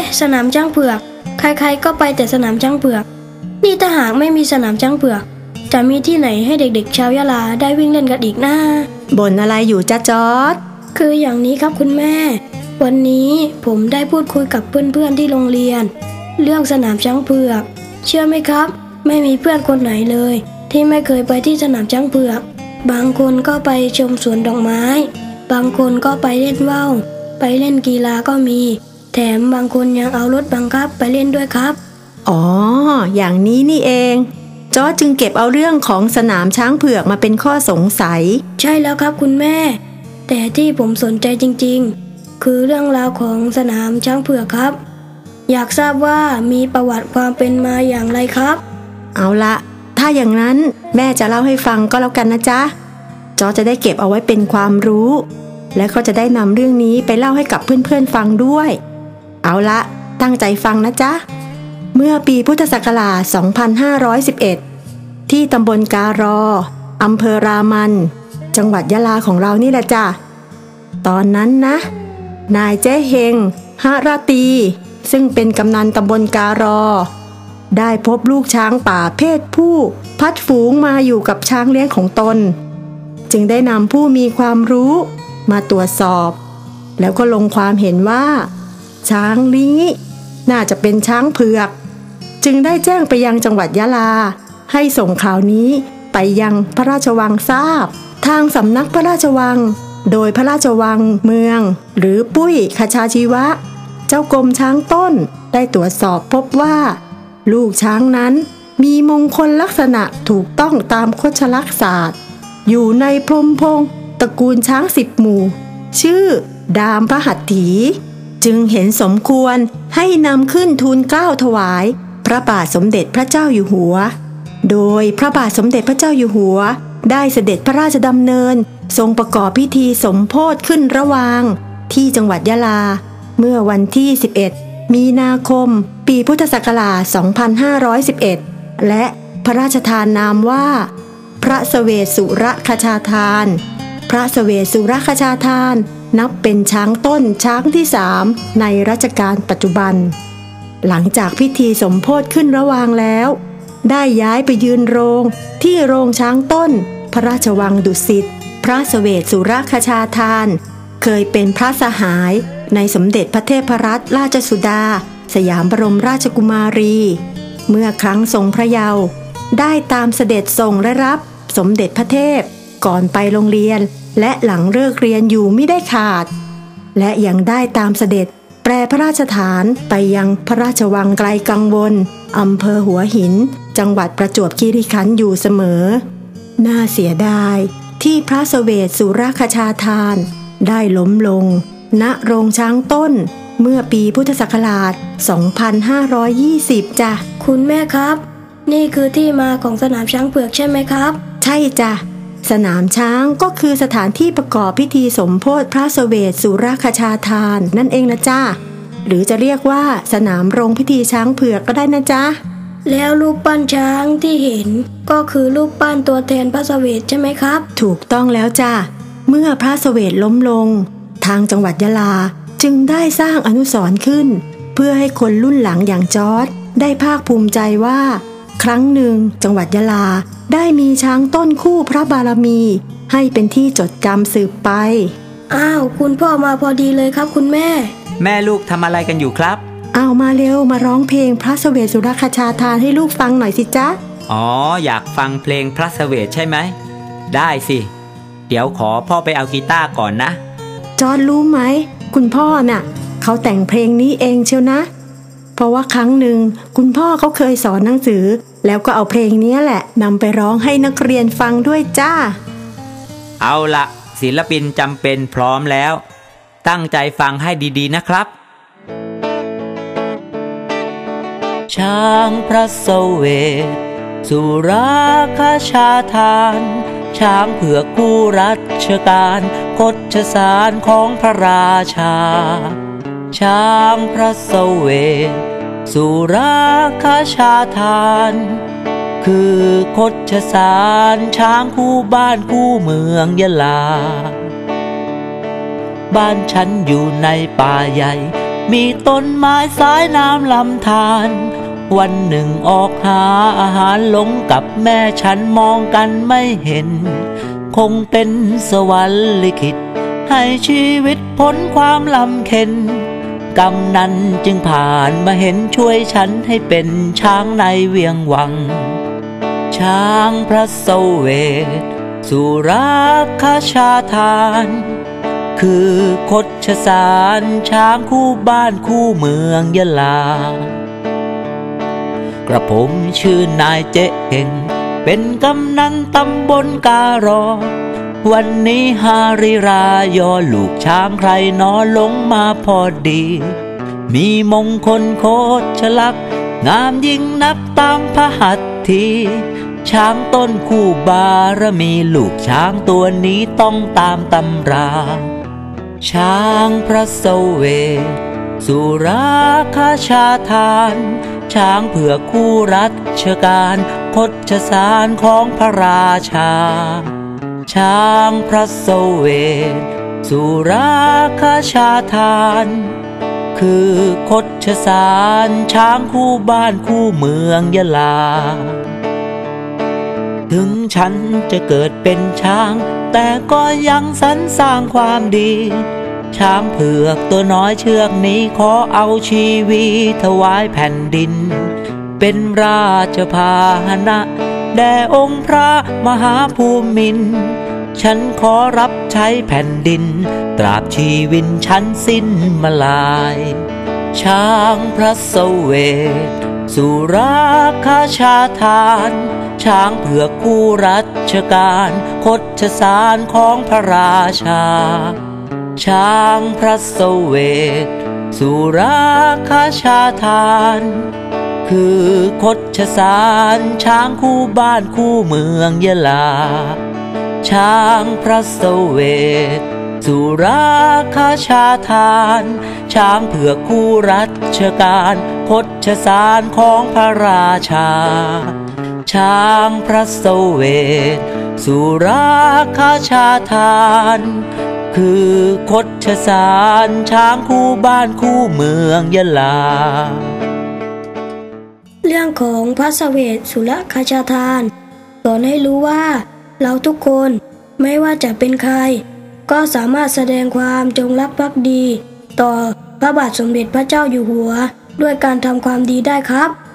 สนามช้างเผือกใครๆก็ไปแต่สนามช้างเผือกนี่ถ้าหากไม่มีสนามช้างเผือกจะมีที่ไหนให้เด็กๆชาวยะลาได้วิ่งเล่นกันอีกนะบ่นอะไรอยู่จ๊ะจอร์จคืออย่างนี้ครับคุณแม่วันนี้ผมได้พูดคุยกับเพื่อนๆที่โรงเรียนเรื่องสนามช้างเผือกเชื่อไหมครับไม่มีเพื่อนคนไหนเลยที่ไม่เคยไปที่สนามช้างเผือกบางคนก็ไปชมสวนดอกไม้บางคนก็ไปเล่นว่าวไปเล่นกีฬาก็มีแถมบางคนยังเอารถบังคับไปเล่นด้วยครับอ๋ออย่างนี้นี่เองจอร์จจึงเก็บเอาเรื่องของสนามช้างเผือกมาเป็นข้อสงสัยใช่แล้วครับคุณแม่แต่ที่ผมสนใจจริงๆคือเรื่องราวของสนามช้างเผือกครับอยากทราบว่ามีประวัติความเป็นมาอย่างไรครับเอาละถ้าอย่างนั้นแม่จะเล่าให้ฟังก็แล้วกันนะจ๊ะจอร์จจะได้เก็บเอาไว้เป็นความรู้และก็จะได้นำเรื่องนี้ไปเล่าให้กับเพื่อนๆฟังด้วยเอาละตั้งใจฟังนะจ๊ะเมื่อปีพุทธศักราช 2511 ที่ตำบลการออำเภอรามันจังหวัดยะลาของเรานี่แหละจ้ะตอนนั้นนะนายเจ๊เฮงหราตีซึ่งเป็นกำนันตำบลการอได้พบลูกช้างป่าเพศผู้พัดฝูงมาอยู่กับช้างเลี้ยงของตนจึงได้นำผู้มีความรู้มาตรวจสอบแล้วก็ลงความเห็นว่าช้างนี้น่าจะเป็นช้างเผือกจึงได้แจ้งไปยังจังหวัดยะลาให้ส่งข่าวนี้ไปยังพระราชวังทราบทางสำนักพระราชวังโดยพระราชวังเมืองหรือปุ้ยคชาชีวะเจ้ากรมช้างต้นได้ตรวจสอบพบว่าลูกช้างนั้นมีมงคลลักษณะถูกต้องตามโคชลักษศาสตร์อยู่ในพรหมพงศ์ตระกูลช้าง10 หมู่ชื่อดามพหัตถีจึงเห็นสมควรให้นำขึ้นทูลเกล้าถวายพระบาทสมเด็จพระเจ้าอยู่หัวโดยพระบาทสมเด็จพระเจ้าอยู่หัวได้เสด็จพระราชดำเนินทรงประกอบพิธีสมโภชขึ้นระหว่างที่จังหวัดยะลาเมื่อวันที่11 มีนาคมปีพุทธศักราช 2511 และพระราชทานนามว่าพระเสวสสุรคชาทานพระเสวสสุรคชาทานนับเป็นช้างต้นช้างที่3ในรัชกาลปัจจุบันหลังจากพิธีสมโภชขึ้นระหว่างแล้วได้ย้ายไปยืนโรงที่โรงช้างต้นพระราชวังดุสิตพระเสวสสุรคชาทานเคยเป็นพระสหายในสมเด็จพระเทพรัตนราชสุดาสยามบรมราชกุมารีเมื่อครั้งทรงพระเยาว์ได้ตามเสด็จทรงและรับสมเด็จพระเทพก่อนไปโรงเรียนและหลังเลิกเรียนอยู่ไม่ได้ขาดและยังได้ตามเสด็จแปรพระราชฐานไปยังพระราชวังไกลกังวลอำเภอหัวหินจังหวัดประจวบคีรีขันธ์อยู่เสมอน่าเสียดายที่พระเสวสสุรคชาทานได้ล้มลงณโรงช้างต้นเมื่อปีพุทธศักราช 2520 จ้ะคุณแม่ครับนี่คือที่มาของสนามช้างเผือกใช่ไหมครับใช่จ้ะสนามช้างก็คือสถานที่ประกอบพิธีสมโภชพระเสวสสุรคชาทานนั่นเองนะจ้ะหรือจะเรียกว่าสนามโรงพิธีช้างเผือกก็ได้นะจ๊ะแล้วรูปปั้นช้างที่เห็นก็คือรูปปั้นตัวแทนพระเสวสใช่ไหมครับถูกต้องแล้วจ้ะเมื่อพระเสวสล้มลงทางจังหวัดยะลาจึงได้สร้างอนุสรณ์ขึ้นเพื่อให้คนรุ่นหลังอย่างจอร์จได้ภาคภูมิใจว่าครั้งหนึ่งจังหวัดยะลาได้มีช้างต้นคู่พระบารมีให้เป็นที่จดจำสืบไปอ้าวคุณพ่อมาพอดีเลยครับคุณแม่ลูกทำอะไรกันอยู่ครับอ้าวมาเร็วมาร้องเพลงพระเสวสสุรคชาทานให้ลูกฟังหน่อยสิจ๊ะอ๋ออยากฟังเพลงพระเสวสใช่ไหมได้สิเดี๋ยวขอพ่อไปเอากีตาร์ก่อนนะจอร์จรู้ไหมคุณพ่อน่ะเขาแต่งเพลงนี้เองเชียวนะเพราะว่าครั้งหนึ่งคุณพ่อเขาเคยสอนหนังสือแล้วก็เอาเพลงนี้แหละนำไปร้องให้นักเรียนฟังด้วยจ้าเอาละศิลปินจำเป็นพร้อมแล้วตั้งใจฟังให้ดีๆนะครับช้างพระเสวสสุรคชาทานช้างเผือกผู้รัชกาลกฎสารของพระราชาช้างพระเสวสสุรคชาทานคือกฎสารช้างคู่บ้านคู่เมืองยะลาบ้านฉันอยู่ในป่าใหญ่มีต้นไม้สายน้ำลำธารวันหนึ่งออกหาอาหารหลงกับแม่ฉันมองกันไม่เห็นคงเป็นสวรรค์ลิขิตให้ชีวิตพ้นความลำเค็ญกำนันจึงผ่านมาเห็นช่วยฉันให้เป็นช้างในเวียงวังช้างพระเสวตสุราคชาทานคือคชสารช้างคู่บ้านคู่เมืองยะลากระผมชื่อนายเจ๊เฮงเป็นกำนันตำบลการอวันนี้ฮาริรายอลูกช้างใครนอลงมาพอดีมีมงคลโคชลักษณ์งามยิ่งนักตามพระหัตถีช้างต้นคู่บารมีลูกช้างตัวนี้ต้องตามตำราช้างพระเสวตสุราคชาทานช้างเผือกคู่รัชกาลคชสารของพระราชาช้างพระเสวตสุราคชาทานคือคชสารช้างคู่บ้านคู่เมืองยะลาถึงฉันจะเกิดเป็นช้างแต่ก็ยังสรรสร้างความดีช้างเผือกตัวน้อยเชือกนี้ขอเอาชีวิตถวายแผ่นดินเป็นราชพาหนะแด่องค์พระมหาภูมินทร์ฉันขอรับใช้แผ่นดินตราบชีวิตฉันสิ้นมาลายช้างพระเสวตสุราคชาทานช้างเผือกคู่รัชกาลคชสารของพระราชาช้างพระเสวตสุราคชาทานคือคชสารช้างคู่บ้านคู่เมืองยะลาช้างพระเสวตสุราคชาทานช้างเผือกคู่รัชกาลคชสารของพระราชาช้างพระเสวตสุราคชาทานคือคชสารช้างคู่บ้านคู่เมืองยะลาเรื่องของพระเสวตสุรคชาทานสอนให้รู้ว่าเราทุกคนไม่ว่าจะเป็นใครก็สามารถแสดงความจงรักภักดีต่อพระบาทสมเด็จพระเจ้าอยู่หัวด้วยการทำความดีได้ครับ